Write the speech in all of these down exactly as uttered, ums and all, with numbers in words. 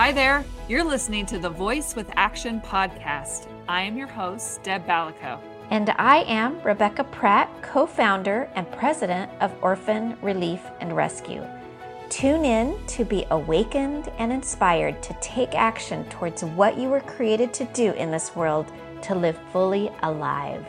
Hi there. You're listening to the Voice with Action podcast. I am your host, Deb Balico. And I am Rebecca Pratt, co-founder and president of Orphan Relief and Rescue. Tune in to be awakened and inspired to take action towards what you were created to do in this world, to live fully alive.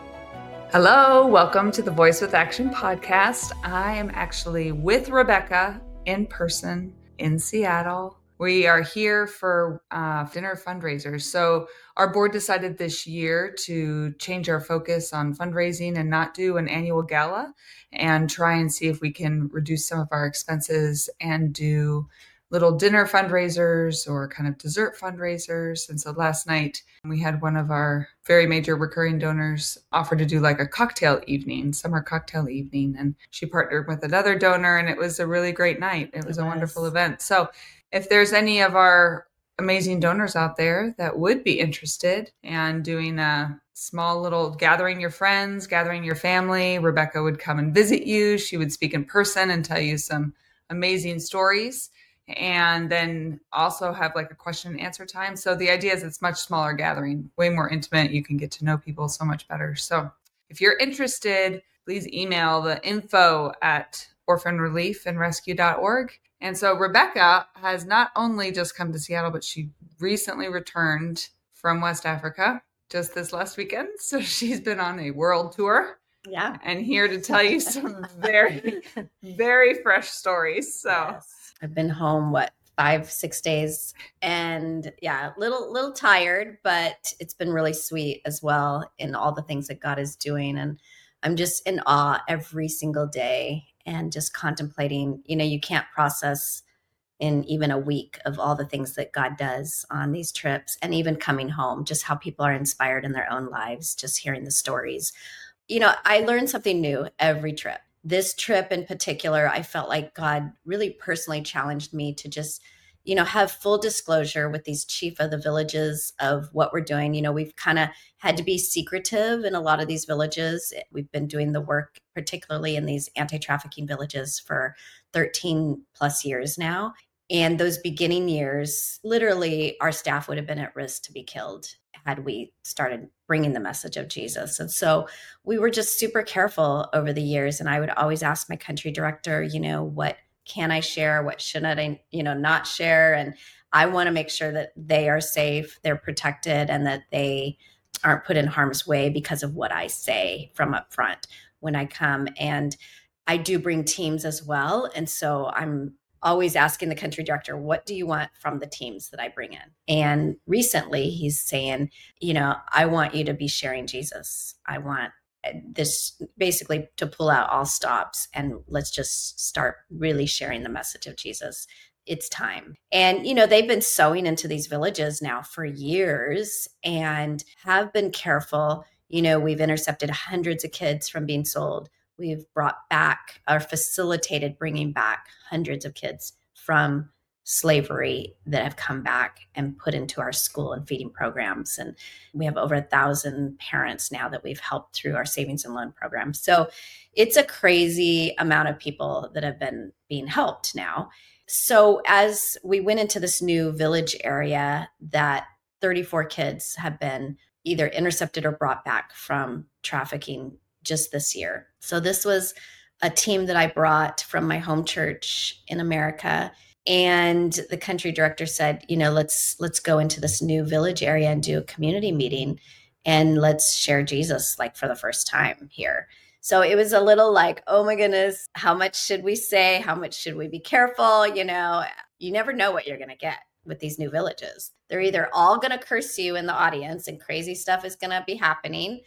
Hello, welcome to the Voice with Action podcast. I am actually with Rebecca in person in Seattle. We are here for uh, dinner fundraisers. So our board decided this year to change our focus on fundraising and not do an annual gala, and try and see if we can reduce some of our expenses and do little dinner fundraisers or kind of dessert fundraisers. And so last night we had one of our very major recurring donors offer to do like a cocktail evening, summer cocktail evening. And she partnered with another donor, and it was a really great night. It was It a was. wonderful event. So if there's any of our amazing donors out there that would be interested in doing a small little gathering your friends, gathering your family, Rebecca would come and visit you. She would speak in person and tell you some amazing stories, and then also have like a question and answer time. So the idea is it's much smaller gathering, way more intimate. You can get to know people so much better. So if you're interested, please email the info at orphan relief and rescue dot org. And so Rebecca has not only just come to Seattle, but she recently returned from West Africa just this last weekend. So she's been on a world tour. Yeah. And here to tell you some very, very fresh stories. So yes. I've been home, what, five, six days. And yeah, little, little tired, but it's been really sweet as well in all the things that God is doing. And I'm just in awe every single day and just contemplating, you know, you can't process in even a week of all the things that God does on these trips, and even coming home, just how people are inspired in their own lives, just hearing the stories. You know, I learned something new every trip. This trip in particular, I felt like God really personally challenged me to just, you know, have full disclosure with these chief of the villages of what we're doing. You know, we've kind of had to be secretive in a lot of these villages. We've been doing the work, particularly in these anti-trafficking villages, for thirteen plus years now. And those beginning years, literally our staff would have been at risk to be killed had we started bringing the message of Jesus. And so we were just super careful over the years. And I would always ask my country director, you know, what can I share? What shouldn't I, you know, not share? And I want to make sure that they are safe, they're protected, and that they aren't put in harm's way because of what I say from up front when I come. And I do bring teams as well. And so I'm always asking the country director, what do you want from the teams that I bring in? And recently he's saying, you know, I want you to be sharing Jesus. I want this basically to pull out all stops and let's just start really sharing the message of Jesus. It's time. And, you know, they've been sowing into these villages now for years and have been careful. You know, we've intercepted hundreds of kids from being sold. We've brought back or facilitated bringing back hundreds of kids from slavery that have come back and put into our school and feeding programs. And we have over a thousand parents now that we've helped through our savings and loan program. So it's a crazy amount of people that have been being helped now. So as we went into this new village area, that thirty-four kids have been either intercepted or brought back from trafficking just this year. So this was a team that I brought from my home church in America. And the country director said, you know, let's let's go into this new village area and do a community meeting and let's share Jesus like for the first time here. So it was a little like, oh my goodness, how much should we say? How much should we be careful? You know, you never know what you're going to get with these new villages. They're either all going to curse you in the audience and crazy stuff is going to be happening,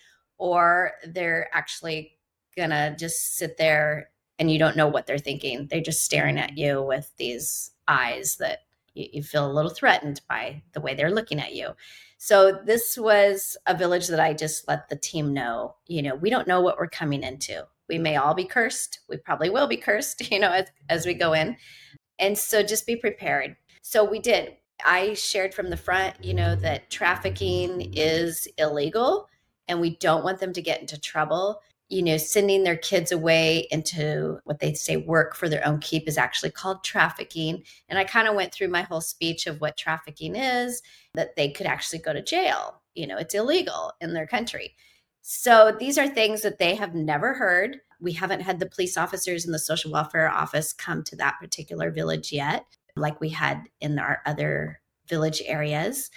or they're actually going to just sit there and you don't know what they're thinking. They're just staring at you with these eyes that you, you feel a little threatened by the way they're looking at you. So this was a village that I just let the team know, you know, we don't know what we're coming into. We may all be cursed. We probably will be cursed, you know, as, as we go in. And so just be prepared. So we did. I shared from the front, you know, that trafficking is illegal and we don't want them to get into trouble. you know, sending their kids away into what they say work for their own keep is actually called trafficking. And I kind of went through my whole speech of what trafficking is, that they could actually go to jail. You know, it's illegal in their country. So these are things that they have never heard. We haven't had the police officers in the social welfare office come to that particular village yet, like we had in our other village areas.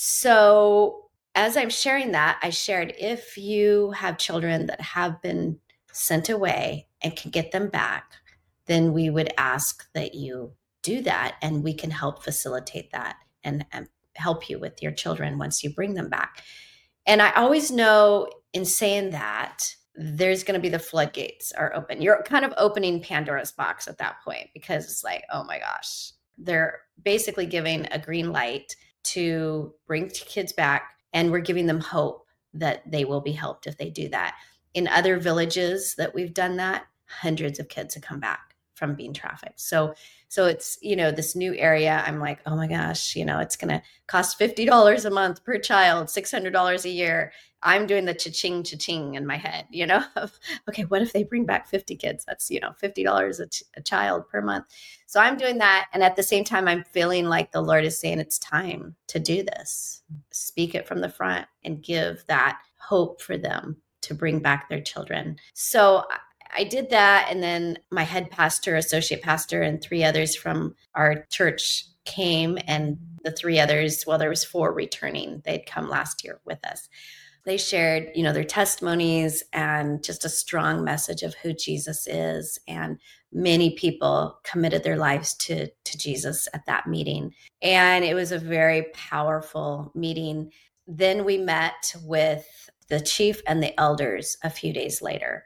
So as I'm sharing that, I shared, if you have children that have been sent away and can get them back, then we would ask that you do that, and we can help facilitate that and, and help you with your children once you bring them back. And I always know in saying that, there's going to be the floodgates are open. You're kind of opening Pandora's box at that point, because it's like, oh my gosh, they're basically giving a green light to bring kids back. And we're giving them hope that they will be helped if they do that. In other villages that we've done that, hundreds of kids have come back from being trafficked. So, so it's, you know, this new area, I'm like, oh my gosh, you know, it's going to cost fifty dollars a month per child, six hundred dollars a year. I'm doing the cha-ching, cha-ching in my head, you know, of, okay, what if they bring back fifty kids? That's, you know, fifty dollars a, ch- a child per month. So I'm doing that. And at the same time, I'm feeling like the Lord is saying it's time to do this. Speak it from the front and give that hope for them to bring back their children. So I did that. And then my head pastor, associate pastor, and three others from our church came, and the three others, well, there was four returning. They'd come last year with us. They shared, you know, their testimonies and just a strong message of who Jesus is. And many people committed their lives to, to Jesus at that meeting. And it was a very powerful meeting. Then we met with the chief and the elders a few days later.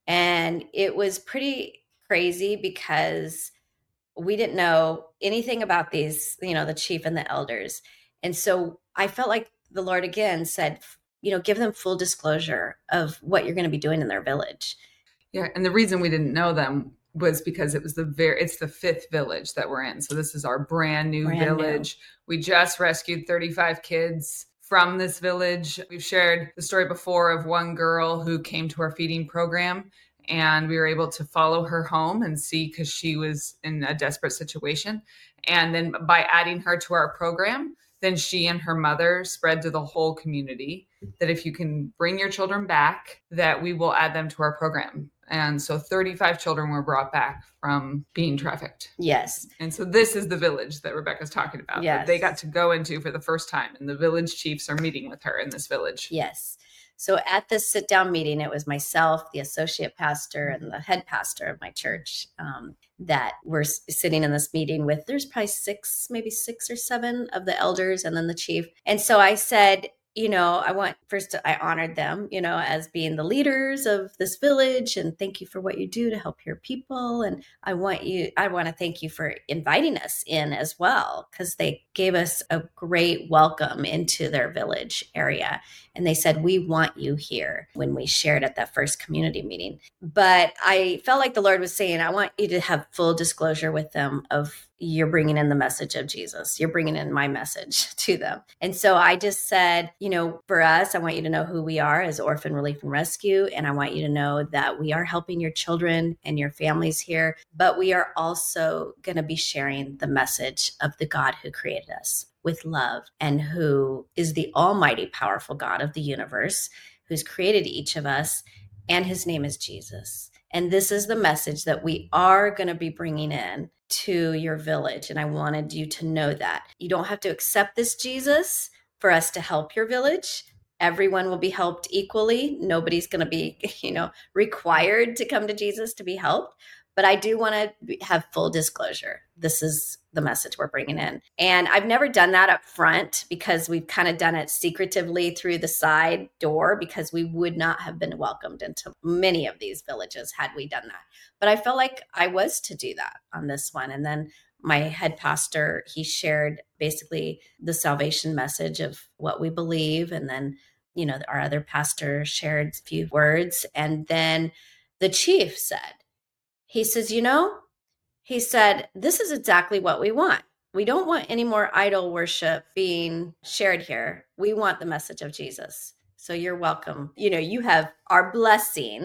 And it was pretty crazy because we didn't know anything about these, you know, the chief and the elders. And so I felt like the Lord again said, you know, give them full disclosure of what you're going to be doing in their village. Yeah. And the reason we didn't know them was because it was the very, it's the fifth village that we're in. So this is our brand new brand village. New. We just rescued thirty-five kids from this village. We've shared the story before of one girl who came to our feeding program, and we were able to follow her home and see, because she was in a desperate situation. And then by adding her to our program, then she and her mother spread to the whole community that if you can bring your children back, that we will add them to our program. And so thirty-five children were brought back from being trafficked. Yes. And so this is the village that Rebecca's talking about, yes. that they got to go into for the first time. And the village chiefs are meeting with her in this village. Yes. So at this sit down meeting, it was myself, the associate pastor, and the head pastor of my church um, that were sitting in this meeting with, there's probably six, maybe six or seven of the elders, and then the chief. And so I said, you know, I want first, I honored them, you know, as being the leaders of this village, and thank you for what you do to help your people. And I want you, I want to thank you for inviting us in as well, because they gave us a great welcome into their village area. And they said, we want you here, when we shared at that first community meeting. But I felt like the Lord was saying, I want you to have full disclosure with them of, you're bringing in the message of Jesus. You're bringing in my message to them. And so I just said, you know, for us, I want you to know who we are as Orphan Relief and Rescue. And I want you to know that we are helping your children and your families here, but we are also going to be sharing the message of the God who created us with love, and who is the almighty powerful God of the universe, who's created each of us. And his name is Jesus. And this is the message that we are going to be bringing in to your village. And I wanted you to know that you don't have to accept this Jesus for us to help your village. Everyone will be helped equally. Nobody's going to be, you know, required to come to Jesus to be helped. But I do want to have full disclosure. This is the message we're bringing in. And I've never done that up front, because we've kind of done it secretively through the side door, because we would not have been welcomed into many of these villages had we done that. But I felt like I was to do that on this one. And then my head pastor, he shared basically the salvation message of what we believe. And then, you know, our other pastor shared a few words. And then the chief said, he says, you know, he said, this is exactly what we want. We don't want any more idol worship being shared here. We want the message of Jesus. So you're welcome. You know, you have our blessing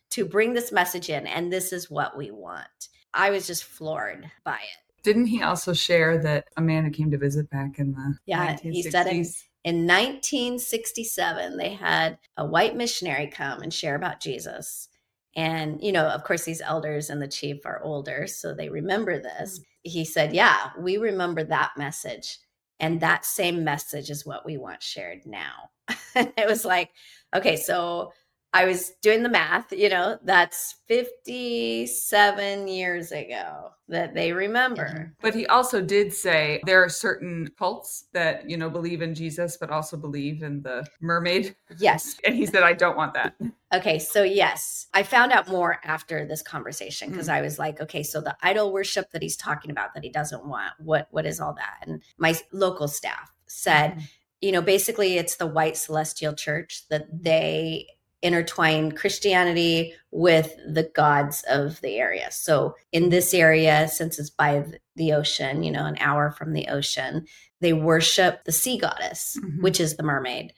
to bring this message in, and this is what we want. I was just floored by it. Didn't he also share that a man who came to visit back in the Yeah, nineteen sixties? he said in, in nineteen sixty-seven, they had a white missionary come and share about Jesus. And, you know, of course, these elders and the chief are older, so they remember this. He said, yeah, we remember that message. And that same message is what we want shared now. It was like, okay, so I was doing the math, you know, that's fifty-seven years ago that they remember. But he also did say there are certain cults that, you know, believe in Jesus, but also believe in the mermaid. Yes. And he said, I don't want that. Okay, so yes, I found out more after this conversation because Mm. I was like, okay, so the idol worship that he's talking about that he doesn't want, what what is all that? And my local staff said, Mhm. you know, basically it's the white celestial church that they intertwine Christianity with the gods of the area. So in this area, since it's by the ocean, you know, an hour from the ocean, they worship the sea goddess, Mhm. which is the mermaid.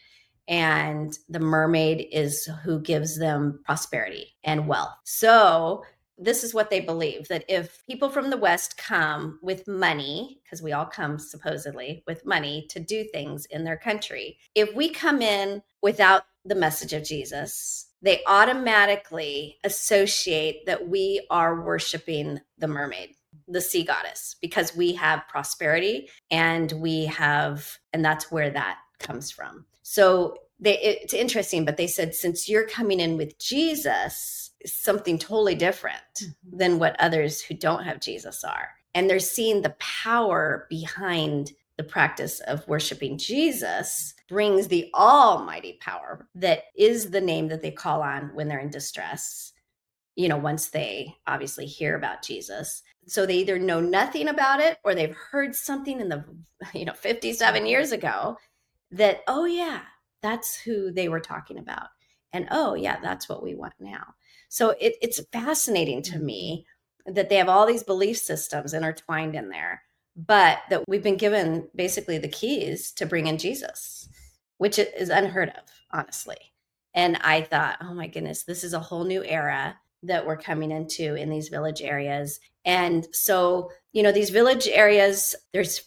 And the mermaid is who gives them prosperity and wealth. So this is what they believe, that if people from the West come with money, because we all come supposedly with money to do things in their country, if we come in without the message of Jesus, they automatically associate that we are worshiping the mermaid, the sea goddess, because we have prosperity and we have, and that's where that comes from. So they, it's interesting, but they said, since you're coming in with Jesus, something totally different mm-hmm. than what others who don't have Jesus are. And they're seeing the power behind the practice of worshiping Jesus brings the almighty power that is the name that they call on when they're in distress, you know, once they obviously hear about Jesus. So they either know nothing about it or they've heard something in the, you know, fifty-seven years ago that, oh yeah, that's who they were talking about. And oh yeah, that's what we want now. So it, it's fascinating to me that they have all these belief systems intertwined in there, but that we've been given basically the keys to bring in Jesus, which is unheard of, honestly. And I thought, oh my goodness, this is a whole new era that we're coming into in these village areas. And so, you know, these village areas, there's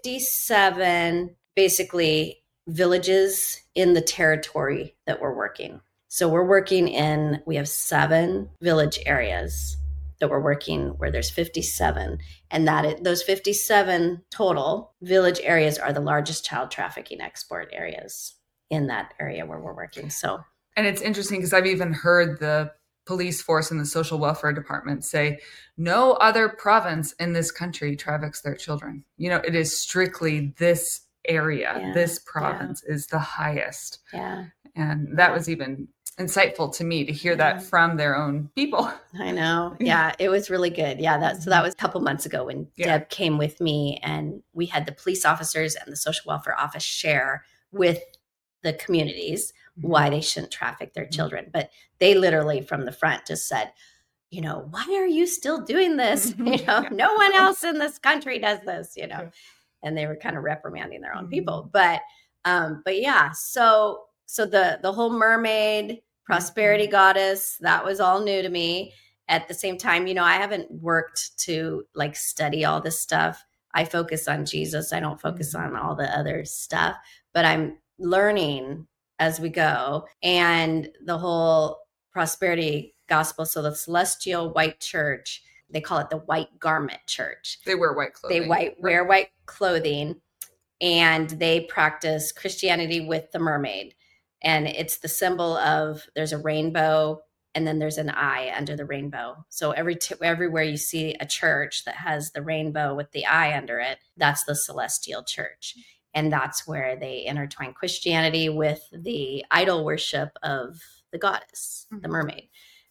fifty-seven basically villages in the territory that we're working. So we're working in, we have seven village areas that we're working where there's fifty-seven. And that it, those fifty-seven total village areas are the largest child trafficking export areas in that area where we're working. So, and it's interesting because I've even heard the police force and the social welfare department say no other province in this country traffics their children. You know, it is strictly this area, yeah, this province yeah. is the highest. Yeah. And that yeah. was even insightful to me to hear yeah. that from their own people. I know. Yeah, it was really good. Yeah, that so that was a couple months ago when yeah. Deb came with me and we had the police officers and the social welfare office share with the communities mm-hmm. why they shouldn't traffic their children. But they literally from the front just said, you know, why are you still doing this? Mm-hmm. You know, yeah. no one else in this country does this, you know. And they were kind of reprimanding their own mm-hmm. people. But um, but yeah, so so the the whole mermaid prosperity mm-hmm. goddess, that was all new to me. At the same time, you know, I haven't worked to like study all this stuff. I focus on Jesus. I don't focus on all the other stuff, but I'm learning as we go. And the whole prosperity gospel, so the Celestial White Church, they call it the White Garment Church. They wear white clothing. They white, wear white clothing, and they practice Christianity with the mermaid. And it's the symbol of there's a rainbow and then there's an eye under the rainbow. So every t- everywhere you see a church that has the rainbow with the eye under it, that's the Celestial Church. And that's where they intertwine Christianity with the idol worship of the goddess, mm-hmm. the mermaid.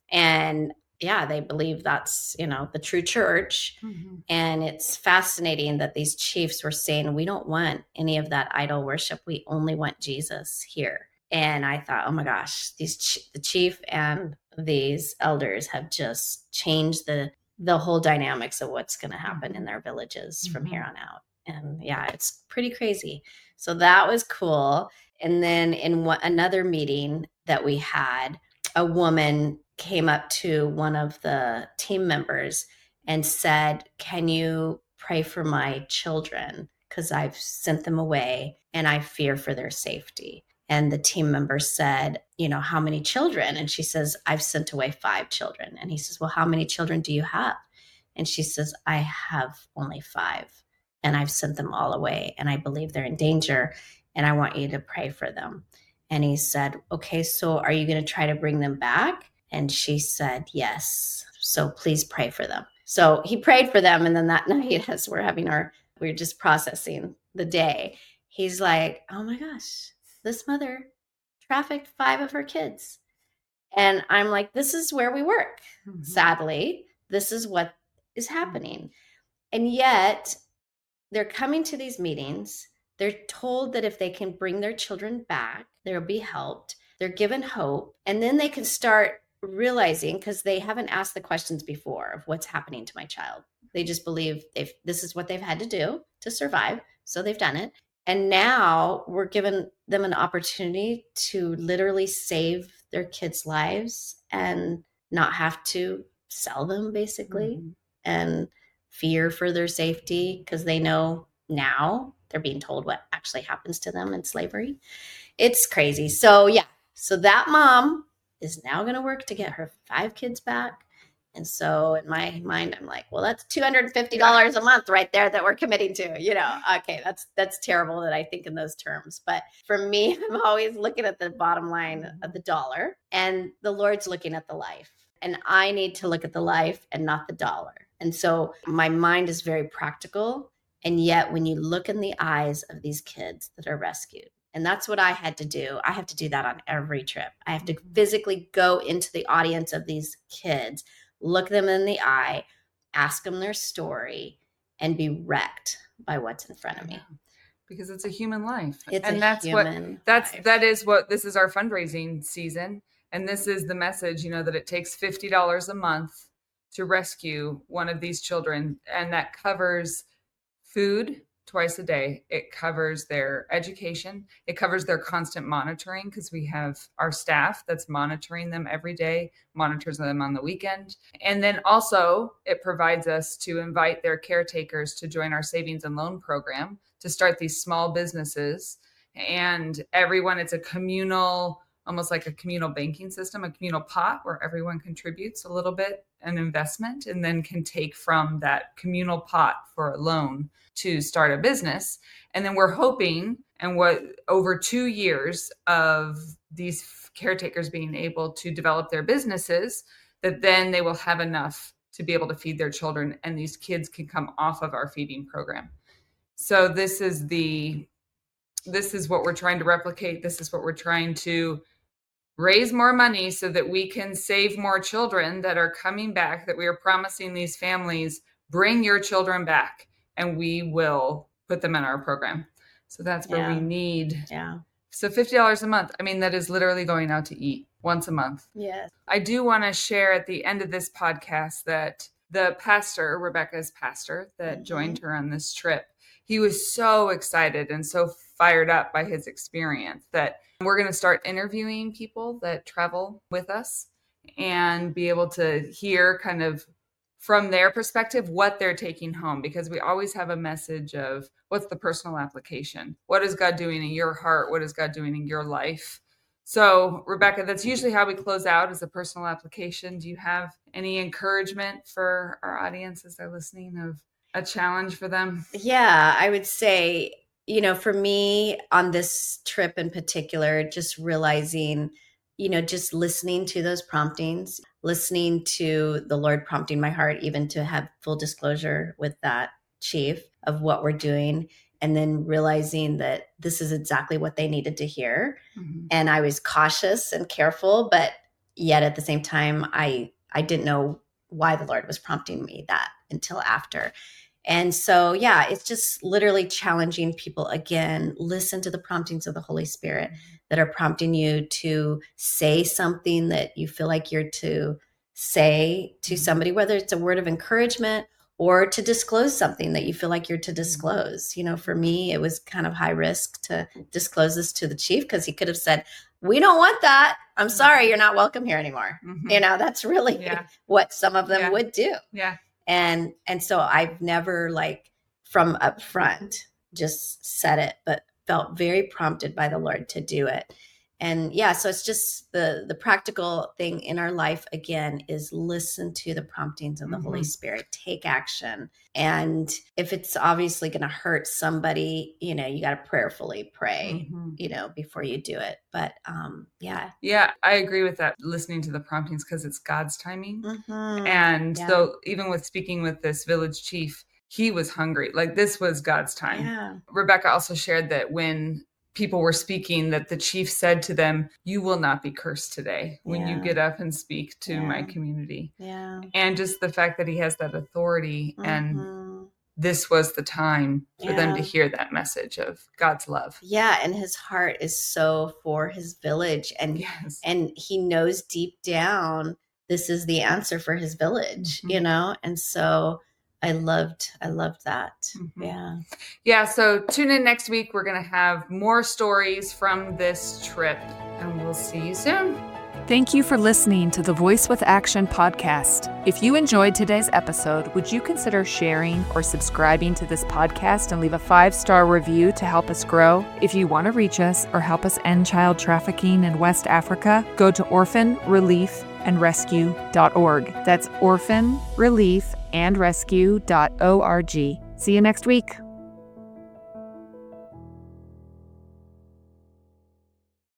And yeah, they believe that's, you know, the true church. Mm-hmm. And it's fascinating that these chiefs were saying, we don't want any of that idol worship. We only want Jesus here. And I thought, oh my gosh, these ch- the chief and these elders have just changed the the whole dynamics of what's going to happen in their villages mm-hmm. from here on out. And yeah, it's pretty crazy. So that was cool. And then in one, another meeting that we had, a woman came up to one of the team members and said, can you pray for my children? Because I've sent them away and I fear for their safety. And the team member said, you know, how many children? And she says, I've sent away five children. And he says, well, how many children do you have? And she says, I have only five, and I've sent them all away, and I believe they're in danger, and I want you to pray for them. And he said, okay, so are you going to try to bring them back? And she said, yes. So please pray for them. So he prayed for them. And then that night, as we're having our, we we're just processing the day, he's like, oh my gosh, this mother trafficked five of her kids. And I'm like, this is where we work. Mm-hmm. Sadly, this is what is happening. And yet they're coming to these meetings. They're told that if they can bring their children back, they'll be helped. They're given hope. And then they can start realizing, because they haven't asked the questions before of what's happening to my child. They just believe they've, this is what they've had to do to survive. So they've done it. And now we're giving them an opportunity to literally save their kids' lives and not have to sell them, basically, mm-hmm. and fear for their safety, because they know now they're being told what actually happens to them in slavery. It's crazy. So yeah, so that mom is now going to work to get her five kids back. And so in my mind, I'm like, well, that's two hundred fifty dollars a month right there that we're committing to, you know, okay, that's, that's terrible that I think in those terms. But for me, I'm always looking at the bottom line of the dollar, and the Lord's looking at the life, and I need to look at the life and not the dollar. And so my mind is very practical. And yet when you look in the eyes of these kids that are rescued, and that's what I had to do. I have to do that on every trip. I have to physically go into the audience of these kids, look them in the eye, ask them their story, and be wrecked by what's in front of me. Because it's a human life. It's and a that's human what that's life. that is what this is our fundraising season. And this is the message, you know, that it takes fifty dollars a month to rescue one of these children. And that covers food twice a day. It covers their education. It covers their constant monitoring, because we have our staff that's monitoring them every day, monitors them on the weekend. And then also it provides us to invite their caretakers to join our savings and loan program to start these small businesses. And everyone, it's a communal, almost like a communal banking system, a communal pot where everyone contributes a little bit, an investment, and then can take from that communal pot for a loan to start a business. And then we're hoping, and what over two years of these caretakers being able to develop their businesses, that then they will have enough to be able to feed their children, and these kids can come off of our feeding program. So this is the, this is what we're trying to replicate. This is what we're trying to raise more money so that we can save more children that are coming back, that we are promising these families, bring your children back, and we will put them in our program. So that's where Yeah. we need. Yeah. So fifty dollars a month. I mean, that is literally going out to eat once a month. Yes. I do want to share at the end of this podcast that the pastor, Rebecca's pastor that Mhm. joined her on this trip, he was so excited and so fired up by his experience that we're going to start interviewing people that travel with us and be able to hear kind of from their perspective what they're taking home, because we always have a message of what's the personal application? What is God doing in your heart? What is God doing in your life? So, Rebecca, that's usually how we close out, is a personal application. Do you have any encouragement for our audience as they're listening, of a challenge for them? Yeah, I would say, you know, for me on this trip in particular, just realizing, you know, just listening to those promptings, listening to the Lord prompting my heart, even to have full disclosure with that chief of what we're doing, and then realizing that this is exactly what they needed to hear. Mm-hmm. And I was cautious and careful, but yet at the same time, I I didn't know why the Lord was prompting me that until after. And so, yeah, it's just literally challenging people again, listen to the promptings of the Holy Spirit that are prompting you to say something that you feel like you're to say to somebody, whether it's a word of encouragement or to disclose something that you feel like you're to disclose. You know, for me, it was kind of high risk to disclose this to the chief, because he could have said, we don't want that. I'm sorry, you're not welcome here anymore. Mm-hmm. You know, that's really yeah. what some of them yeah. would do. Yeah. And, and so I've never like from up front just said it, but felt very prompted by the Lord to do it. And yeah, so it's just the the practical thing in our life, again, is listen to the promptings of the mm-hmm. Holy Spirit, take action. And if it's obviously going to hurt somebody, you know, you got to prayerfully pray, mm-hmm. you know, before you do it. But um, yeah. Yeah, I agree with that, listening to the promptings, because it's God's timing. Mm-hmm. And yeah. so even with speaking with this village chief, he was hungry. Like, this was God's time. Yeah. Rebecca also shared that when people were speaking, that the chief said to them, you will not be cursed today when yeah. you get up and speak to yeah. my community. Yeah. And just the fact that he has that authority mm-hmm. and this was the time for yeah. them to hear that message of God's love. Yeah. And his heart is so for his village. And, yes. and he knows deep down, this is the answer for his village, mm-hmm. you know? And so I loved, I loved that. Mm-hmm. Yeah. Yeah. So tune in next week. We're going to have more stories from this trip, and we'll see you soon. Thank you for listening to the Voice with Action podcast. If you enjoyed today's episode, would you consider sharing or subscribing to this podcast and leave a five-star review to help us grow? If you want to reach us or help us end child trafficking in West Africa, go to orphan relief and rescue dot org. That's orphan relief and rescue dot org. See you next week.